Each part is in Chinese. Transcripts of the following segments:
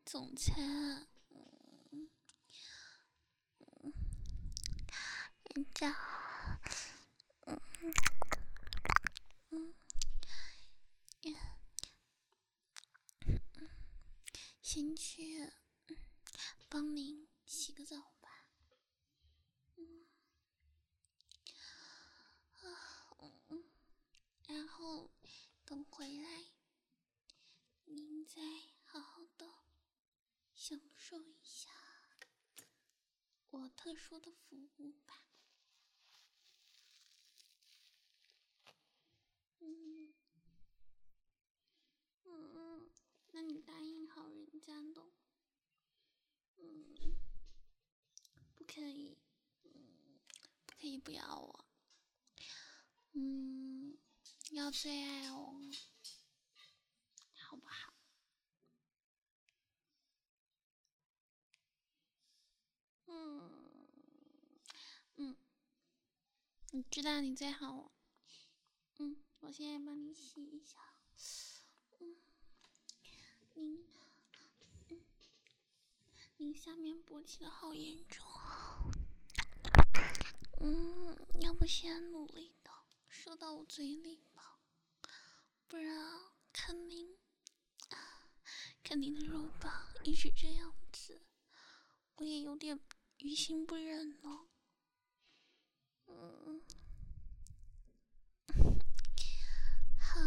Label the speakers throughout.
Speaker 1: 总裁啊，人家，先去帮您洗个澡吧。然后等回来，您再好好的享受一下我特殊的服务吧。那你答应好人家的，不可以，不可以不要我，要最爱我，好不好？你知道你最好我，我现在帮你洗一下，您下面勃起的好严重，要不先努力的射到我嘴里吧，不然看您的肉棒一直这样子，我也有点于心不忍了。好，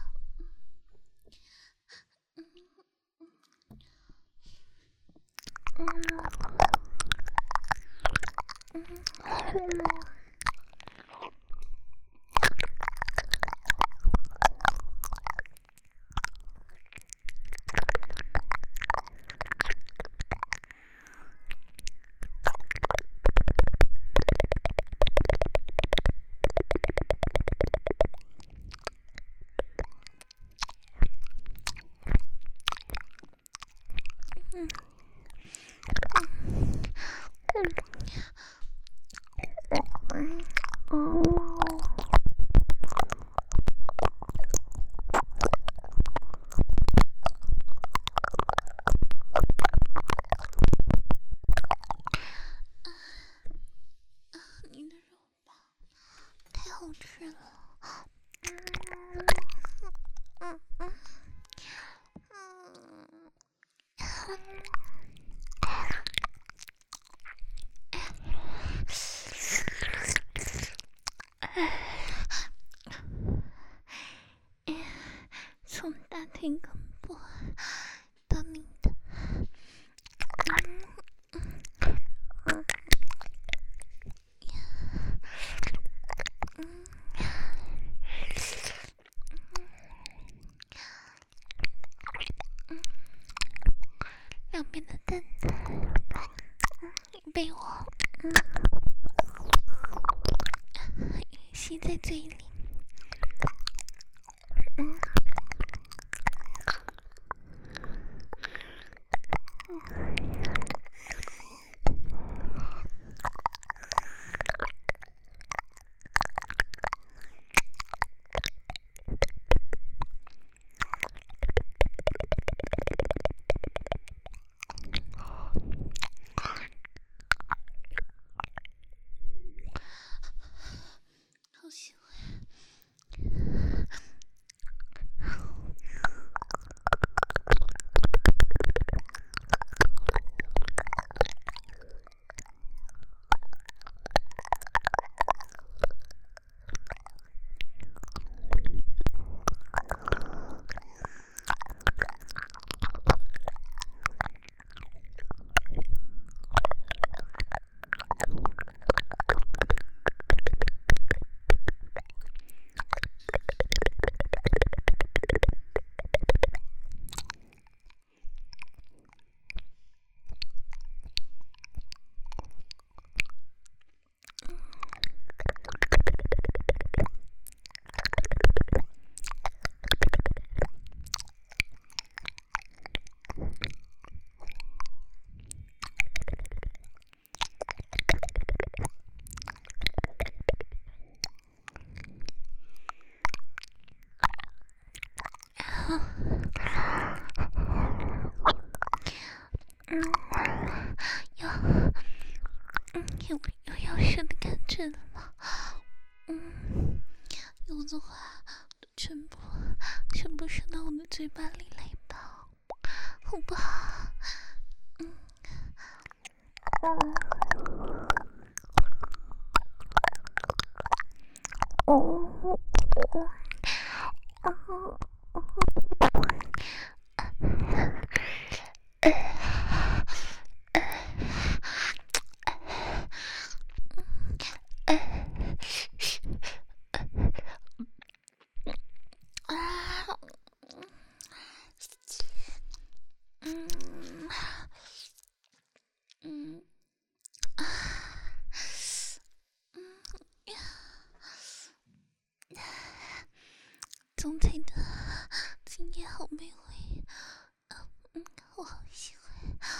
Speaker 1: 你的肉棒太好吃了。从大腿根部到你的两边的蛋被我吸在嘴里。好喜欢， 有要射的感觉了吗？有的话全部射到我的嘴巴里来吧，好不好？总裁的今夜好美味，我好喜欢，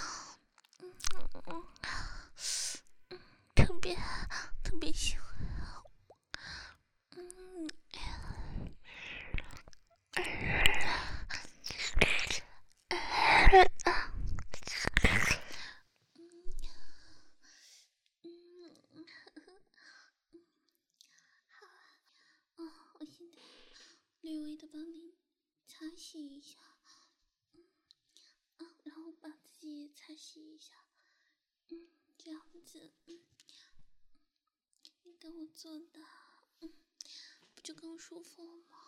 Speaker 1: 特别喜欢，我现在略微的帮你擦洗一下，然后把自己也擦洗一下，这样子，你跟我做的，不就更舒服了吗？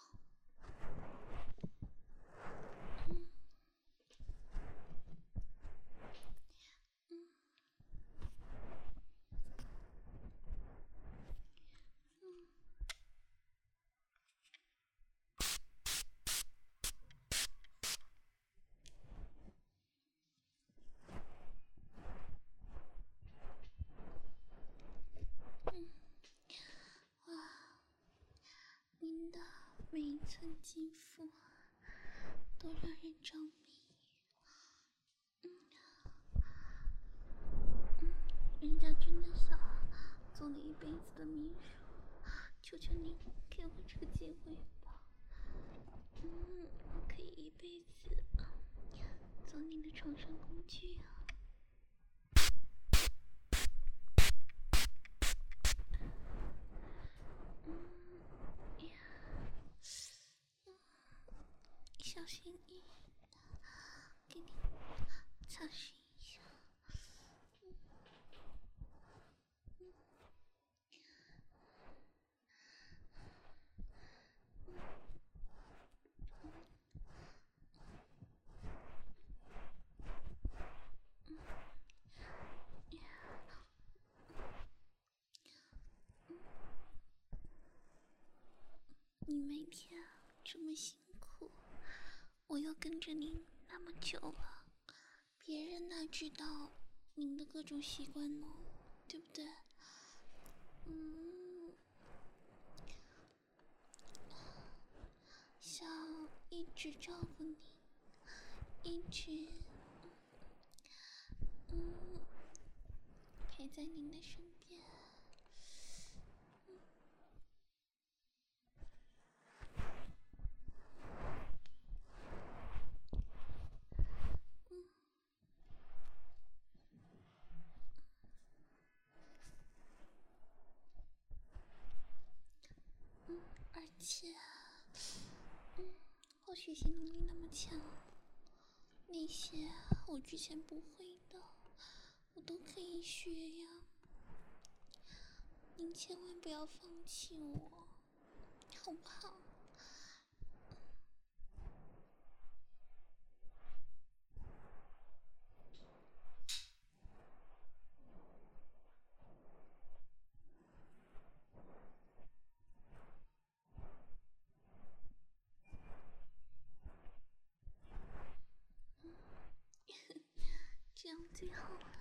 Speaker 1: 哇，您的每一寸肌肤都让人着迷。人家真的想做你一辈子的秘书，求求你给我这个机会吧。我可以一辈子做你的床上工具啊。小心翼翼的给你擦拭一下。你每天这么辛苦，我又跟着您那么久了，别人哪知道您的各种习惯呢？对不对？想一直照顾你，一直陪在您的身边。而且，我学习能力那么强，那些我之前不会的，我都可以学呀。您千万不要放弃我，好不好？这样最好了。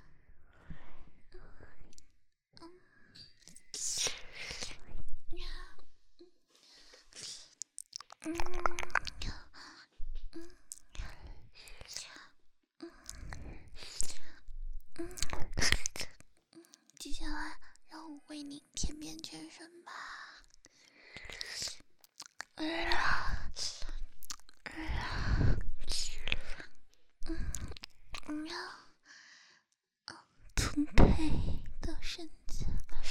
Speaker 1: 接下来让我为你舔遍全身吧。 丰沛的身子。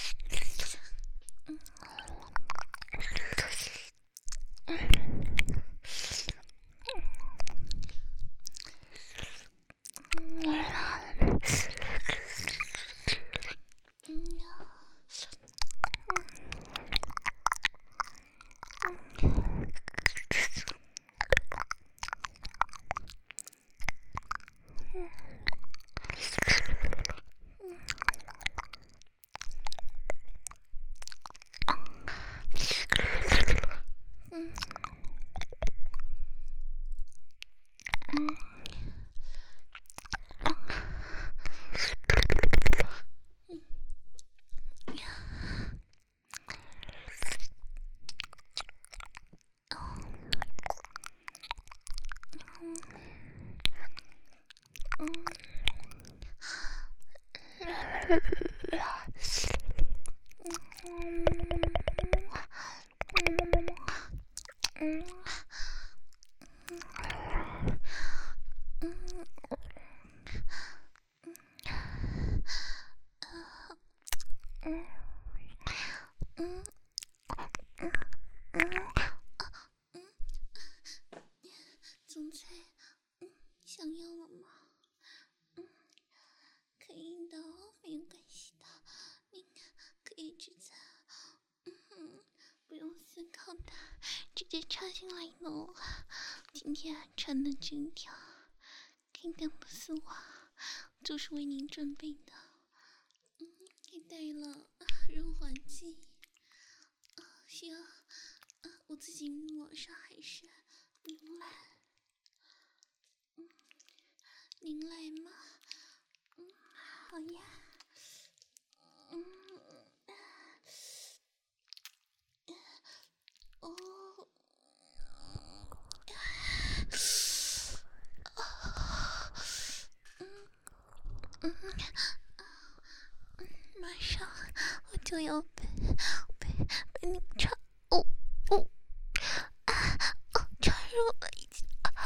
Speaker 1: 总裁，想要了吗？可以的，没有关系的，你可以直接，不用思考的，直接插进来喽。今天穿的这条看看不丝袜，就是为您准备的，还带了润滑剂，需要我自己抹上还是您来？您来吗？好呀。哦。马上我就要被你插插入了，已经。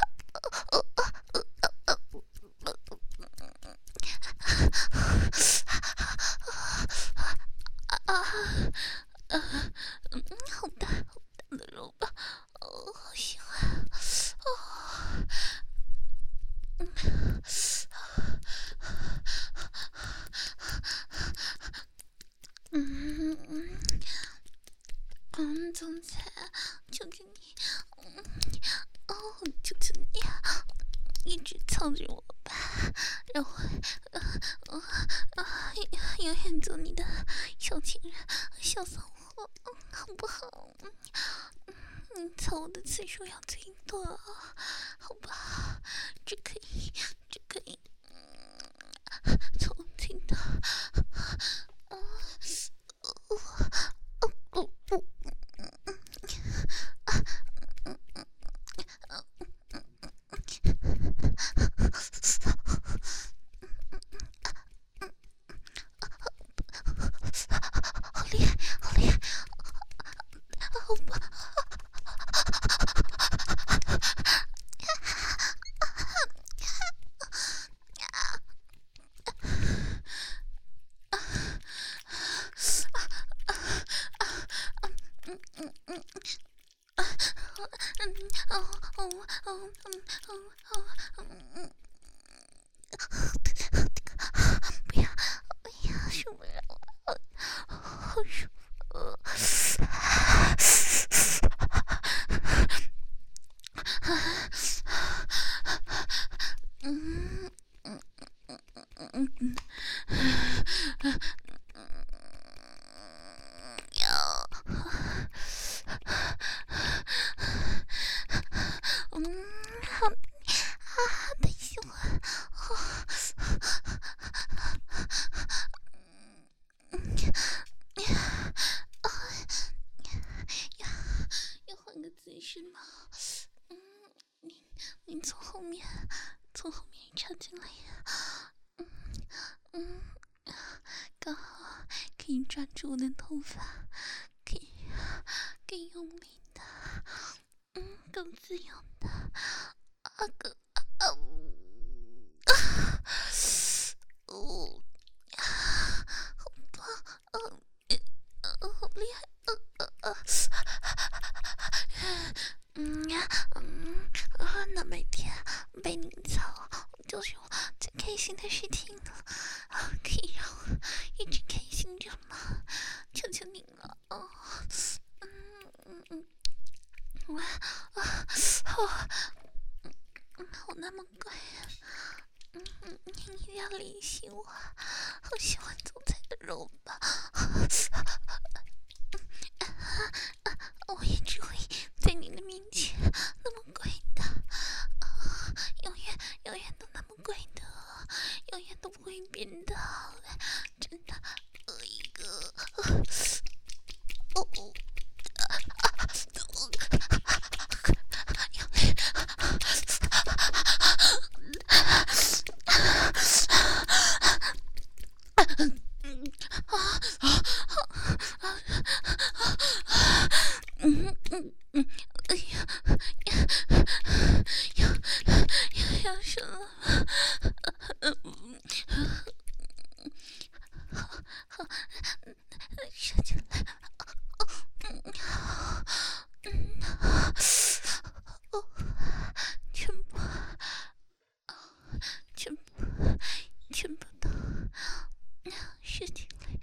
Speaker 1: 好大的肉吧，好喜欢，总裁，求求你，求求你，一直操着我吧，让我永远做你的小情人、小骚货，好不好？你操我的次数要最多，好吧？这可以，操最多。好厉害，好厉害！好吧。不要，受不了了，好舒服。好太喜欢，要换个姿势吗？你从后面插进来呀，刚好可以抓住我的头发，可以用力的，更自由的，更心的事情了，可以让我一直开心着吗？求求您了哦。我那么乖你不要联系我，好喜欢总裁的肉吧。我也只会在你的面前那么乖的，永远都那么乖的，永远都不会变的，真的。一个哎呀，要生了。说起来，全部，全部，全部都说起来，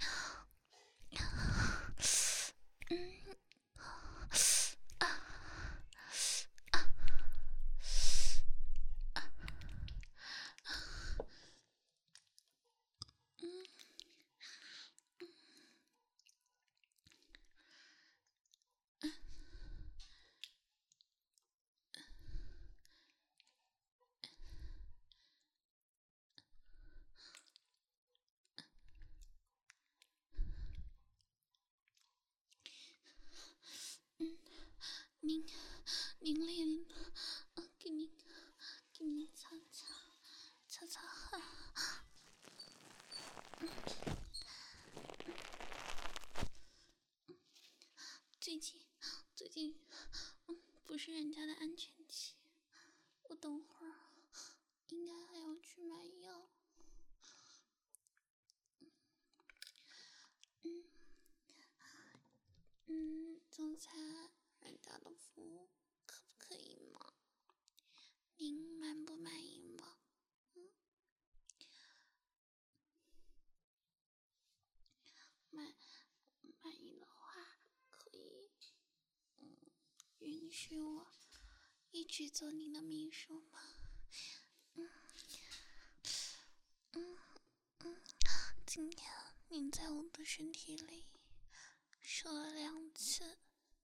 Speaker 1: 您累了，给您擦擦汗。最近，不是人家的安全期，我等会儿应该还要去买药。总裁，人家的服务可不可以吗？您满不满意吗？满意的话，可以允许我一直做您的秘书吗？今天您在我的身体里射了2次，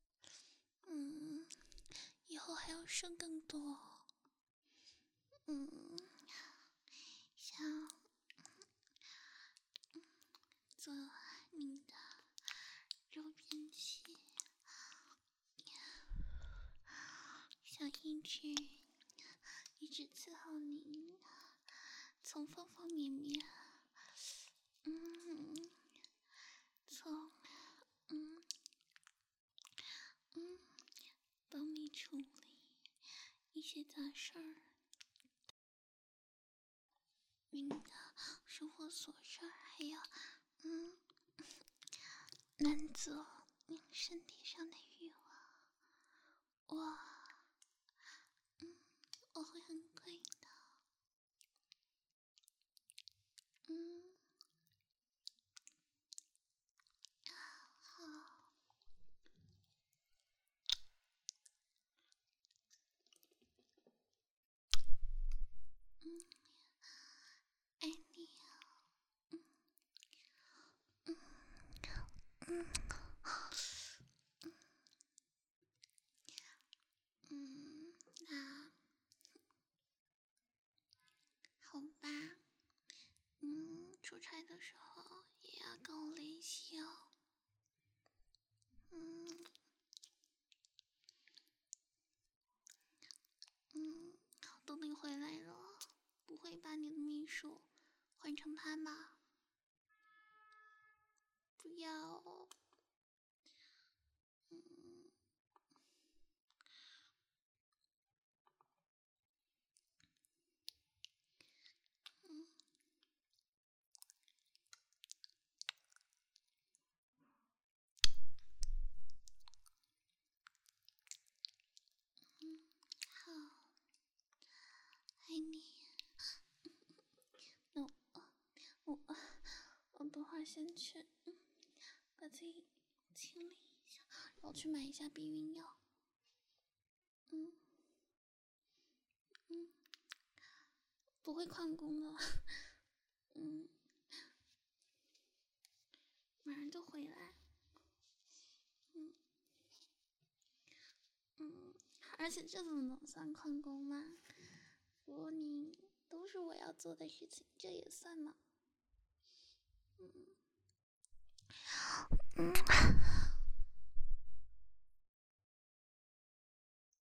Speaker 1: 以后还要射更多。想做你的肉便器，想一直伺候您，从方方面面，从帮你处理一些杂事儿，您的生活琐事儿，还有满足您身体上的欲望，我会很乖的。好，爱你。那好吧，出差的时候也要跟我联系哦。都你回来了，不会把你的秘书换成他吧？不要哦。好，爱你。 儿先去，把自己清理一下，然后去买一下避孕药。不会旷工了，马上就回来。而且这怎么能算旷工嘛？如果你都是我要做的事情，这也算吗？